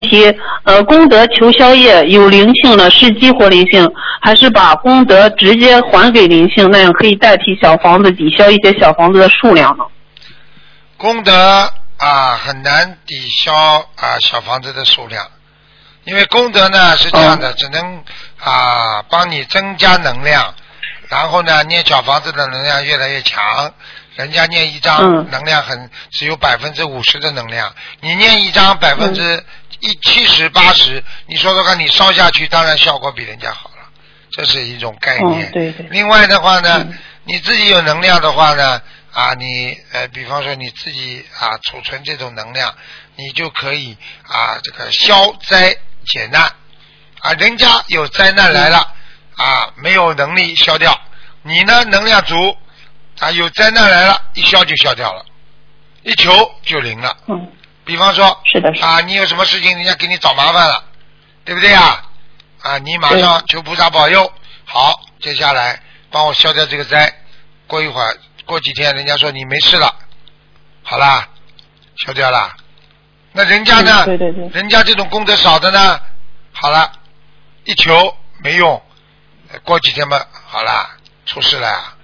题，功德求消业有灵性了，是激活灵性，还是把功德直接还给灵性，那样可以代替小房子抵消一些小房子的数量呢？ 功德很难抵消小房子的数量，因为功德呢是这样的，只能帮你增加能量，然后呢念小房子的能量越来越强。人家念一张能量只有50%的能量，你念一张70%、80%，你说说看，你烧下去，当然效果比人家好了，这是一种概念。 对对。 另外的话呢，你自己有能量的话呢，你比方说你自己储存这种能量，你就可以这个消灾解难人家有灾难来了没有能力消掉，你呢能量足有灾难来了，一消就消掉了，一求就灵了。比方说是的你有什么事情人家给你找麻烦了，对不对你马上求菩萨保佑，好，接下来帮我消掉这个灾，过一会儿过几天人家说你没事了，好啦，消掉了。那人家呢对， 人家这种功德少的呢，好了，一求没用，过几天吧，好啦，出事了